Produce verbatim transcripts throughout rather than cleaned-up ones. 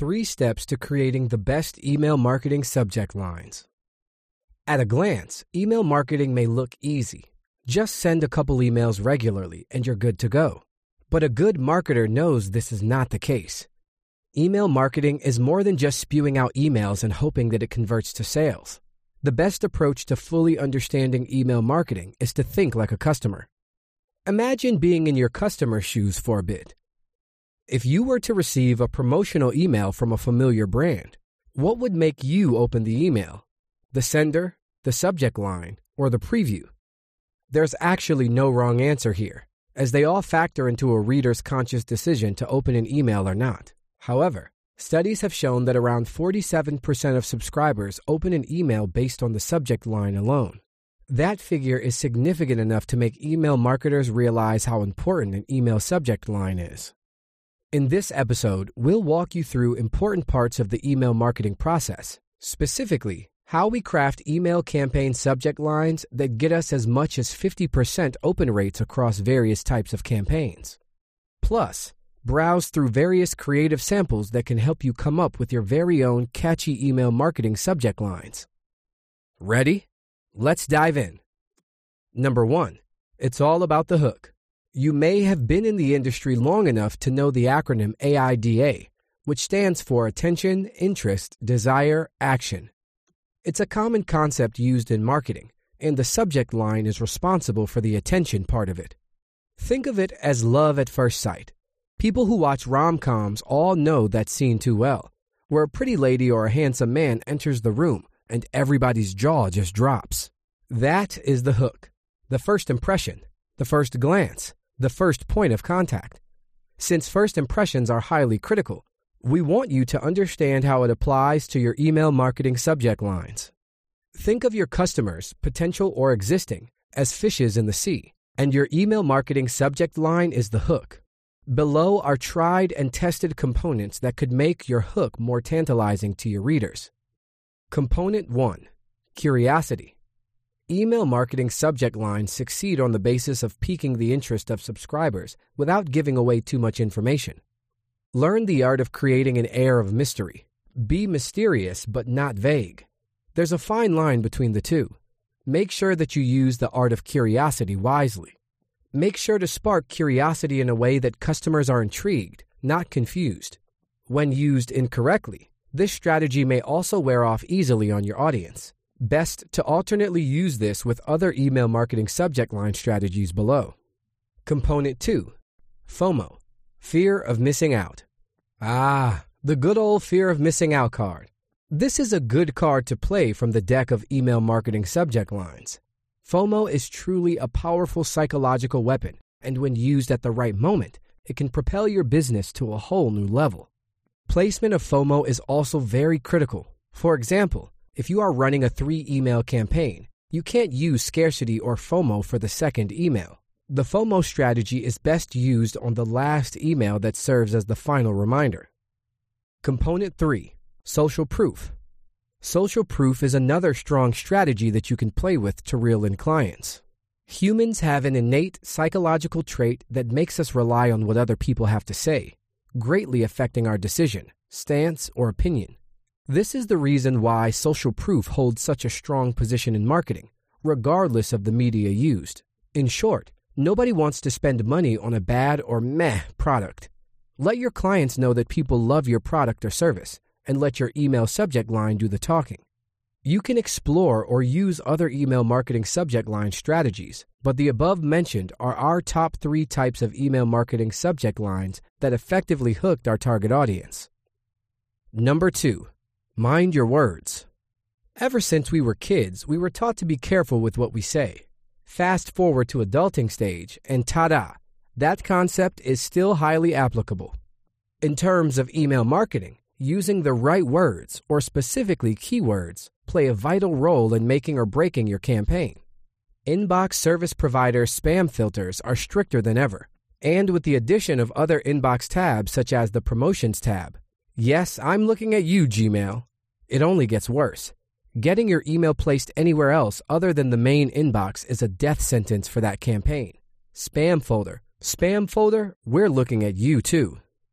Three steps to creating the best email marketing subject lines. At a glance, email marketing may look easy. Just send a couple emails regularly and you're good to go. But a good marketer knows this is not the case. Email marketing is more than just spewing out emails and hoping that it converts to sales. The best approach to fully understanding email marketing is to think like a customer. Imagine being in your customer's shoes for a bit. If you were to receive a promotional email from a familiar brand, what would make you open the email? The sender, the subject line, or the preview? There's actually no wrong answer here, as they all factor into a reader's conscious decision to open an email or not. However, studies have shown that around forty-seven percent of subscribers open an email based on the subject line alone. That figure is significant enough to make email marketers realize how important an email subject line is. In this episode, we'll walk you through important parts of the email marketing process, specifically how we craft email campaign subject lines that get us as much as fifty percent open rates across various types of campaigns. Plus, browse through various creative samples that can help you come up with your very own catchy email marketing subject lines. Ready? Let's dive in. Number one, it's all about the hook. You may have been in the industry long enough to know the acronym A I D A, which stands for Attention, Interest, Desire, Action. It's a common concept used in marketing, and the subject line is responsible for the attention part of it. Think of it as love at first sight. People who watch rom-coms all know that scene too well, where a pretty lady or a handsome man enters the room and everybody's jaw just drops. That is the hook, the first impression, the first glance, the first point of contact. Since first impressions are highly critical, we want you to understand how it applies to your email marketing subject lines. Think of your customers, potential or existing, as fishes in the sea, and your email marketing subject line is the hook. Below are tried and tested components that could make your hook more tantalizing to your readers. Component one. Curiosity. Email marketing subject lines succeed on the basis of piquing the interest of subscribers without giving away too much information. Learn the art of creating an air of mystery. Be mysterious but not vague. There's a fine line between the two. Make sure that you use the art of curiosity wisely. Make sure to spark curiosity in a way that customers are intrigued, not confused. When used incorrectly, this strategy may also wear off easily on your audience. Best to alternately use this with other email marketing subject line strategies below. Component two. FOMO. Fear of missing out. Ah, the good old fear of missing out card. This is a good card to play from the deck of email marketing subject lines. FOMO is truly a powerful psychological weapon, and when used at the right moment, it can propel your business to a whole new level. Placement of FOMO is also very critical. For example, if you are running a three-email campaign, you can't use scarcity or FOMO for the second email. The FOMO strategy is best used on the last email that serves as the final reminder. Component three. Social proof. Social proof is another strong strategy that you can play with to reel in clients. Humans have an innate psychological trait that makes us rely on what other people have to say, greatly affecting our decision, stance, or opinion. This is the reason why social proof holds such a strong position in marketing, regardless of the media used. In short, nobody wants to spend money on a bad or meh product. Let your clients know that people love your product or service, and let your email subject line do the talking. You can explore or use other email marketing subject line strategies, but the above mentioned are our top three types of email marketing subject lines that effectively hooked our target audience. Number two. Mind your words. Ever since we were kids, we were taught to be careful with what we say. Fast forward to adulting stage, and ta-da, that concept is still highly applicable. In terms of email marketing, using the right words, or specifically keywords, play a vital role in making or breaking your campaign. Inbox service provider spam filters are stricter than ever, and with the addition of other inbox tabs such as the Promotions tab. Yes, I'm looking at you, Gmail. It only gets worse. Getting your email placed anywhere else other than the main inbox is a death sentence for that campaign. Spam folder. Spam folder, we're looking at you too.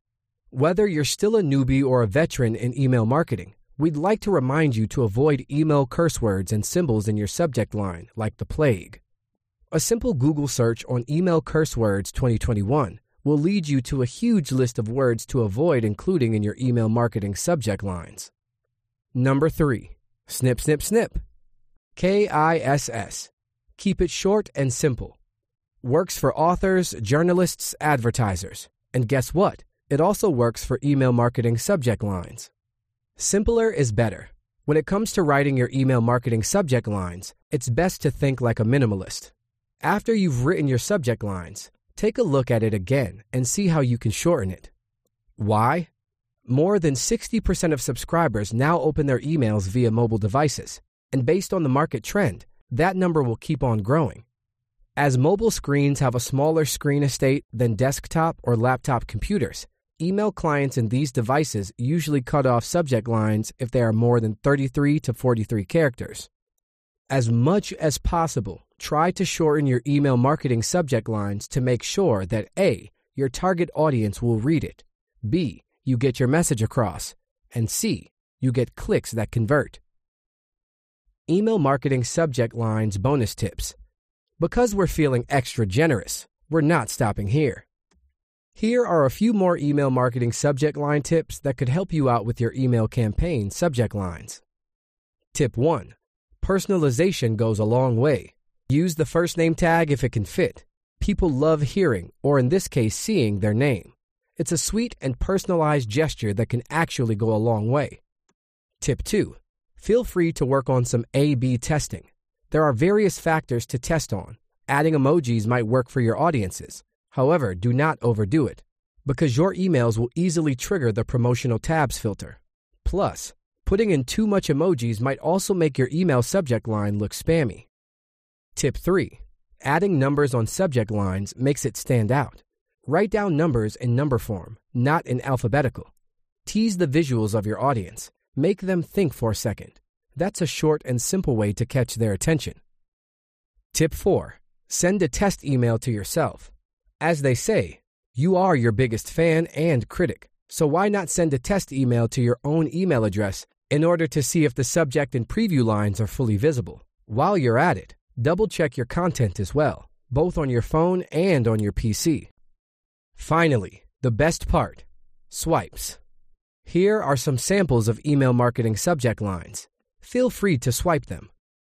Whether you're still a newbie or a veteran in email marketing, we'd like to remind you to avoid email curse words and symbols in your subject line, like the plague. A simple Google search on email curse words twenty twenty-one will lead you to a huge list of words to avoid including in your email marketing subject lines. Number three, snip, snip, snip. K I S S. Keep it short and simple. Works for authors, journalists, advertisers. And guess what? It also works for email marketing subject lines. Simpler is better. When it comes to writing your email marketing subject lines, it's best to think like a minimalist. After you've written your subject lines, take a look at it again and see how you can shorten it. Why? More than sixty percent of subscribers now open their emails via mobile devices, and based on the market trend, that number will keep on growing. As mobile screens have a smaller screen estate than desktop or laptop computers, email clients in these devices usually cut off subject lines if they are more than thirty-three to forty-three characters. As much as possible, try to shorten your email marketing subject lines to make sure that A, your target audience will read it, B, you get your message across, and C, you get clicks that convert. Email marketing subject lines bonus tips. Because we're feeling extra generous, we're not stopping here. Here are a few more email marketing subject line tips that could help you out with your email campaign subject lines. Tip one. Personalization goes a long way. Use the first name tag if it can fit. People love hearing, or in this case, seeing their name. It's a sweet and personalized gesture that can actually go a long way. Tip two. Feel free to work on some A B testing. There are various factors to test on. Adding emojis might work for your audiences. However, do not overdo it, because your emails will easily trigger the promotional tabs filter. Plus, putting in too much emojis might also make your email subject line look spammy. Tip three. Adding numbers on subject lines makes it stand out. Write down numbers in number form, not in alphabetical. Tease the visuals of your audience. Make them think for a second. That's a short and simple way to catch their attention. Tip four. Send a test email to yourself. As they say, you are your biggest fan and critic, so why not send a test email to your own email address in order to see if the subject and preview lines are fully visible? While you're at it, double-check your content as well, both on your phone and on your P C. Finally, the best part, swipes. Here are some samples of email marketing subject lines. Feel free to swipe them.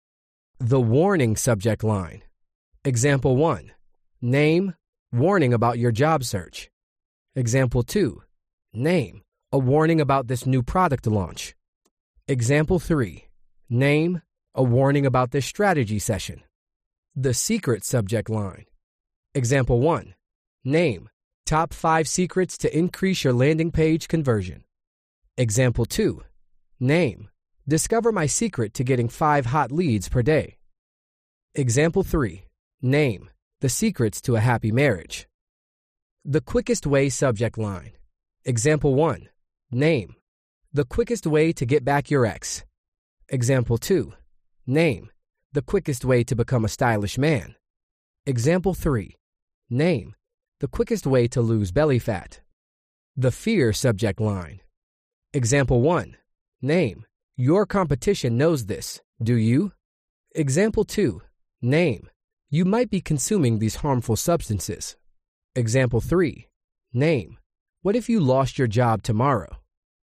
The warning subject line. Example one. Name, warning about your job search. Example two. Name, a warning about this new product launch. Example three. Name, a warning about this strategy session. The secret subject line. Example one. Name, top five secrets to increase your landing page conversion. Example two. Name, discover my secret to getting five hot leads per day. Example three. Name, the secrets to a happy marriage. The quickest way subject line. Example one. Name, the quickest way to get back your ex. Example two. Name, the quickest way to become a stylish man. Example three. Name, the quickest way to lose belly fat. The fear subject line. Example one. Name, your competition knows this, do you? Example two. Name, you might be consuming these harmful substances. Example three. Name, what if you lost your job tomorrow?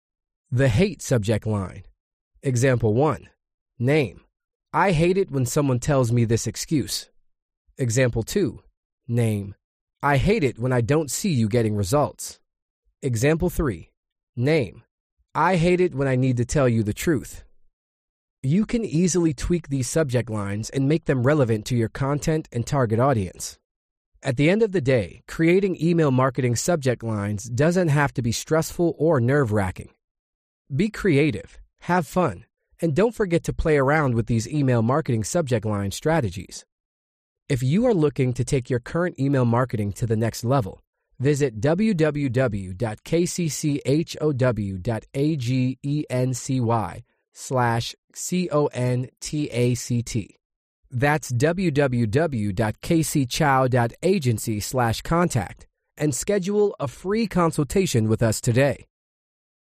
The hate subject line. Example one. Name, I hate it when someone tells me this excuse. Example two. Name, I hate it when I don't see you getting results. Example three. Name, I hate it when I need to tell you the truth. You can easily tweak these subject lines and make them relevant to your content and target audience. At the end of the day, creating email marketing subject lines doesn't have to be stressful or nerve-wracking. Be creative, have fun, and don't forget to play around with these email marketing subject line strategies. If you are looking to take your current email marketing to the next level, visit w w w dot k c c h o w dot a g e n c y slash C O N T A C T. That's w w w dot k c chow dot agency slash contact and schedule a free consultation with us today.